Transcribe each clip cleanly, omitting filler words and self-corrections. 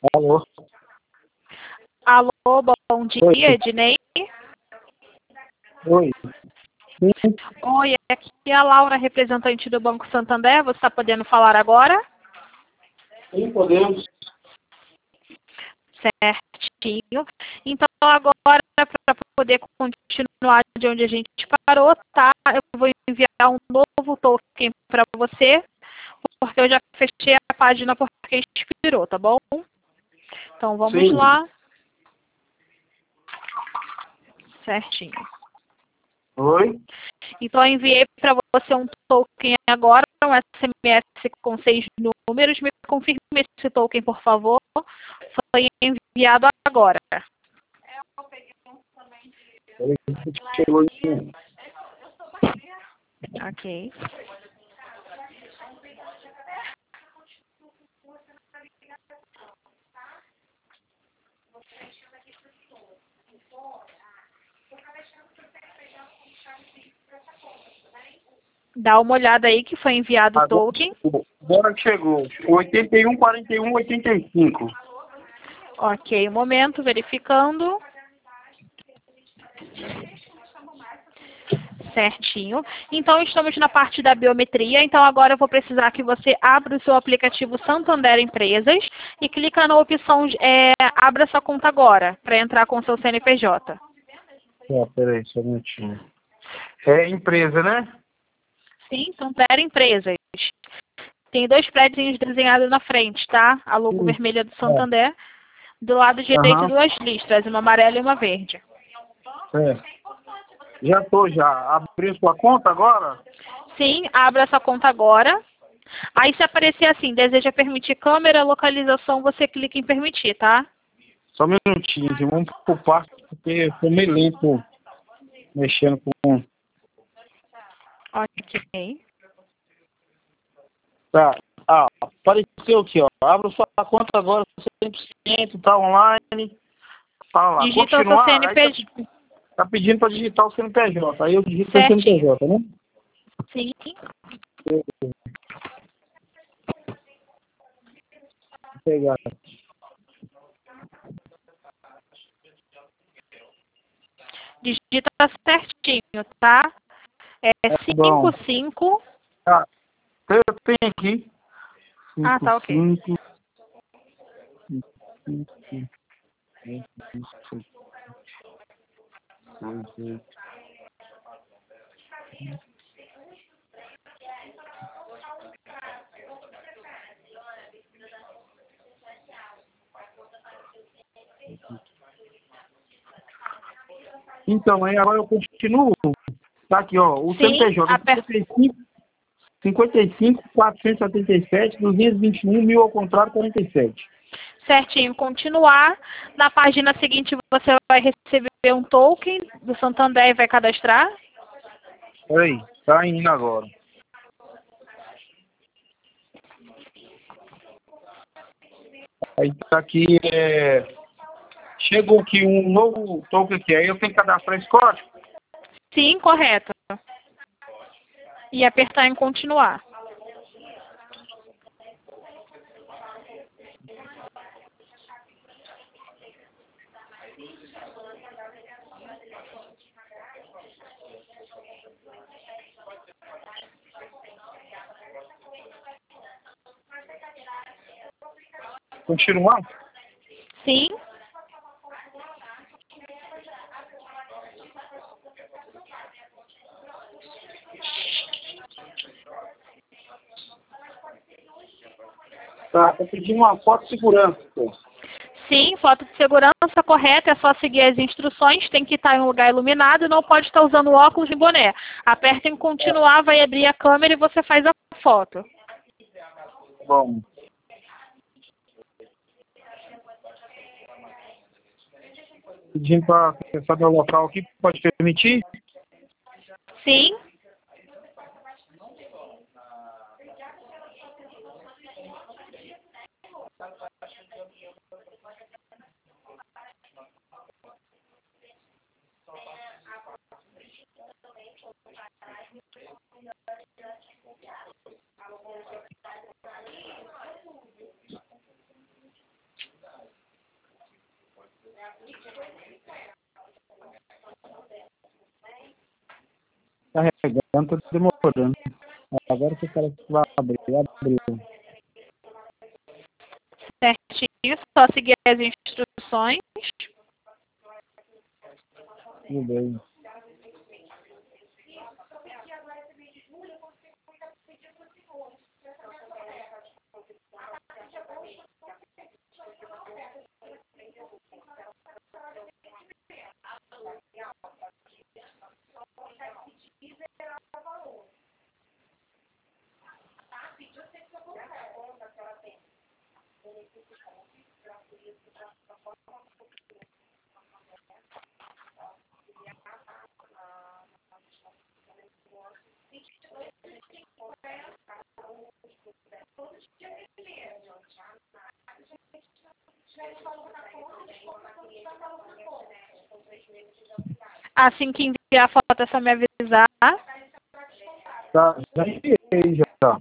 Alô? Alô, bom dia, Oi. Ednei. Oi. Sim, Oi, aqui é a Laura, representante do Banco Santander. Você está podendo falar agora? sim, podemos. Certinho. Então, agora, para poder continuar de onde a gente parou, tá? Eu vou enviar um novo token para você, porque eu já fechei a página porque expirou, tá bom? Então, vamos Sim. lá. Certinho. Oi? Então, eu enviei para você um token agora, um SMS com 6 números. Me confirme esse token, por favor. Foi enviado agora. Chegou em... Ok. Dá uma olhada aí que foi enviado o token. Agora que chegou. 81, 41, 85. Ok, um momento, verificando. Certinho. Então, estamos na parte da biometria. Então, agora eu vou precisar que você abra o seu aplicativo Santander Empresas e clica na opção Abra sua conta agora, para entrar com o seu CNPJ. Peraí, só um minutinho. É empresa, né? Sim, Santander Empresas. Tem 2 prédios desenhados na frente, tá? A logo Sim. vermelha do Santander. Do lado direito, Aham. 2 listras, uma amarela e uma verde. É. Já abriu sua conta agora? Sim, abra sua conta agora. Aí, se aparecer assim, deseja permitir câmera, localização, você clica em permitir, tá? Só um minutinho, que vamos por parte, porque eu tô meio lento mexendo com... Ok. Tá. Ah, apareceu aqui, ó. Abra sua conta agora, 100%, tá online. Tá lá. Digita o seu Continuar, aí CNPJ. tá pedindo para digitar o CNPJ. Aí eu digito o Certinho. CNPJ, né? Sim. Vou pegar. Digita certinho, tá? É Tá bom. 55. Tá. Eu tenho aqui. Ah, Cinco tá, ok. cinco. Então, aí agora eu continuo. Tá aqui, ó. O Sim, CNPJ é 55 477 221 mil ao contrário 47. certinho. Continuar. Na página seguinte, você vai receber um token do Santander e vai cadastrar. Peraí, tá indo agora. Aí tá aqui, chegou aqui um novo token aqui. Aí eu tenho que cadastrar esse código. Sim, correto. E apertar em continuar. Continuar? Sim. Tá pedindo uma foto de segurança, pô. Sim, foto de segurança correta, é só seguir as instruções, tem que estar em um lugar iluminado e não pode estar usando óculos e boné. Aperta em continuar, vai abrir a câmera e você faz a foto. Bom. Pedindo para acessar meu local aqui, pode permitir? Sim, Carregando, tá demorando. Agora que o cara vai abrir, abriu. Certinho, só seguir as instruções. Tudo bem. Assim que enviar a foto é só me avisar. Tá, já enviei já.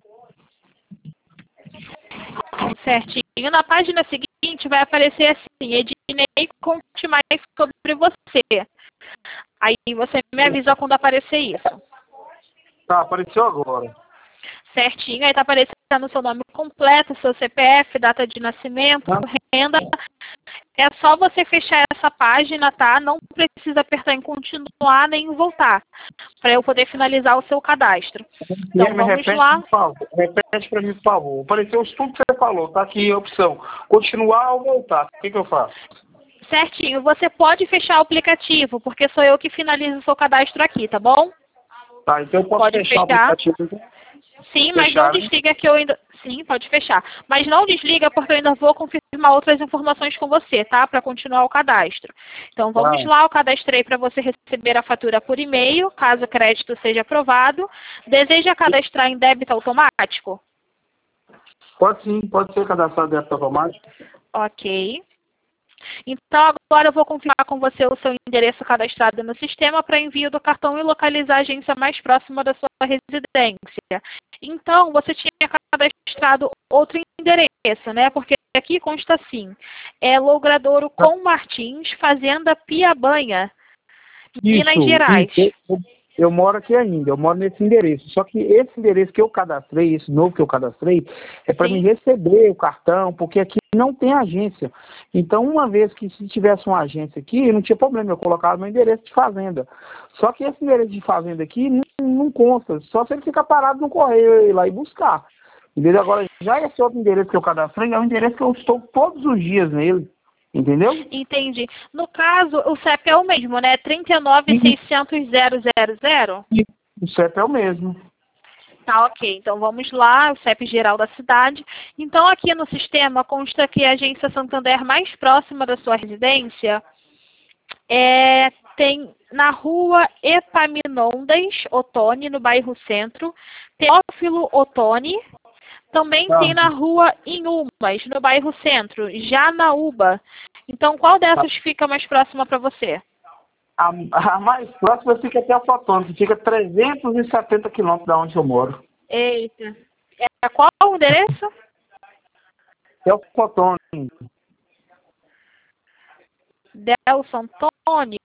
Certinho. Na página seguinte vai aparecer assim, Ednei, conte mais sobre você. Aí você me avisa quando aparecer isso. Tá, apareceu agora. Certinho, aí tá aparecendo o seu nome completo, seu CPF, data de nascimento, renda. É só você fechar essa página, tá? Não precisa apertar em continuar nem em voltar, para eu poder finalizar o seu cadastro. Então vamos lá. Repete para mim, por favor. Apareceu tudo que você falou, tá aqui a opção. Continuar ou voltar. O que eu faço? Certinho, você pode fechar o aplicativo, porque sou eu que finalizo o seu cadastro aqui, tá bom? Tá, então eu posso fechar o aplicativo. Sim, mas não desliga que eu ainda... Sim, pode fechar. Mas não desliga porque eu ainda vou confirmar outras informações com você, tá? Para continuar o cadastro. Então vamos lá, eu cadastrei para você receber a fatura por e-mail, caso o crédito seja aprovado. Deseja cadastrar em débito automático? Pode sim, pode ser cadastrado em débito automático. Ok. Então, agora eu vou confirmar com você o seu endereço cadastrado no sistema para envio do cartão e localizar a agência mais próxima da sua residência. Então, você tinha cadastrado outro endereço, né? Porque aqui consta assim, é Logradouro com Martins, Fazenda Piabanha, Minas Gerais. Eu moro aqui ainda, eu moro nesse endereço. Só que esse endereço que eu cadastrei, esse novo que eu cadastrei, é para me receber o cartão, porque aqui não tem agência. Então, uma vez que se tivesse uma agência aqui, não tinha problema, eu colocava meu endereço de fazenda. Só que esse endereço de fazenda aqui não consta, só se ele ficar parado no correio, eu ir lá e buscar. Entendeu? Agora, já esse outro endereço que eu cadastrei, é um endereço que eu estou todos os dias nele. Entendeu? Entendi. No caso, o CEP é o mesmo, né? 39.600.000? O CEP é o mesmo. Tá, ok. Então vamos lá, o CEP geral da cidade. Então aqui no sistema consta que a agência Santander mais próxima da sua residência tem na rua Epaminondas Ottoni, no bairro Centro, Teófilo Ottoni. Também tem na rua Inhumas, no bairro Centro, Janaúba. Então, qual dessas fica mais próxima para você? A mais próxima fica até a Fotone, que fica 370 quilômetros da onde eu moro. Eita. Qual o endereço? É o Fotone. Delson Antônio.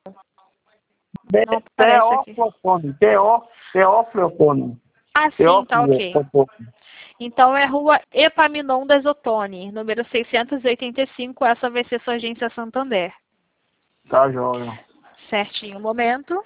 Teófilo Ottoni. Ah, sim, tá ok. Então é rua Epaminondas Ottoni, número 685, essa vai ser sua agência Santander. Tá, joia. Certinho, um momento.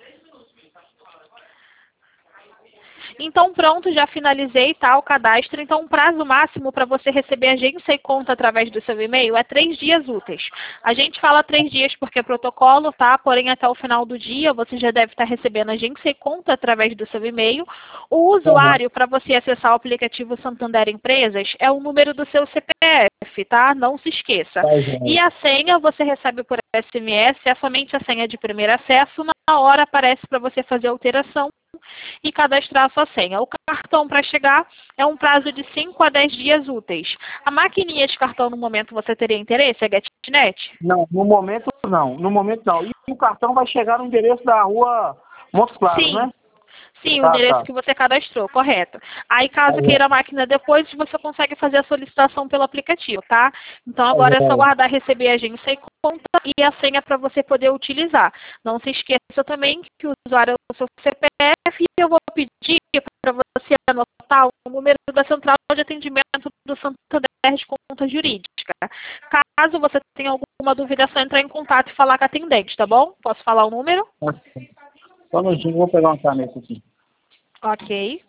Então pronto, já finalizei, tá, o cadastro. Então o prazo máximo para você receber agência e conta através do seu e-mail é 3 dias úteis. A gente fala 3 dias porque é protocolo, tá? Porém até o final do dia você já deve estar recebendo agência e conta através do seu e-mail. O usuário para você acessar o aplicativo Santander Empresas é o número do seu CPF, tá? Não se esqueça. E a senha você recebe por SMS, é somente a senha de primeiro acesso. Na hora aparece para você fazer a alteração e cadastrar a sua senha. O cartão para chegar é um prazo de 5 a 10 dias úteis. A maquininha de cartão no momento você teria interesse? É GetNet? Não, no momento não. No momento não. E o cartão vai chegar no endereço da rua Montes Claros, né? Sim, o endereço que você cadastrou, correto. Aí, caso queira a máquina depois, você consegue fazer a solicitação pelo aplicativo, tá? Então, agora é só guardar, receber a agência e conta e a senha para você poder utilizar. Não se esqueça também que o usuário é o seu CPF e eu vou pedir para você anotar o número da central de atendimento do Santander de conta jurídica. Caso você tenha alguma dúvida, é só entrar em contato e falar com a atendente, tá bom? Posso falar o número? Só um minutinho, vou pegar uma caneta aqui. Ok.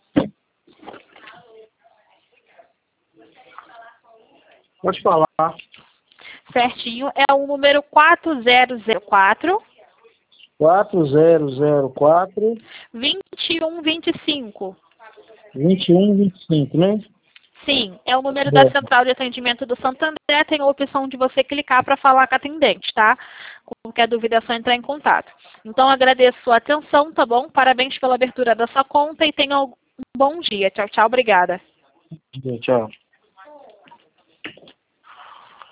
Pode falar. Certinho. É o número 4004 4004 2125. 2125, né? Sim, é o número da central de atendimento do Santander. Tem a opção de você clicar para falar com a atendente, tá? Qualquer dúvida é só entrar em contato. Então, agradeço a sua atenção, tá bom? Parabéns pela abertura da sua conta e tenha um bom dia. Tchau, tchau. Obrigada. Tchau.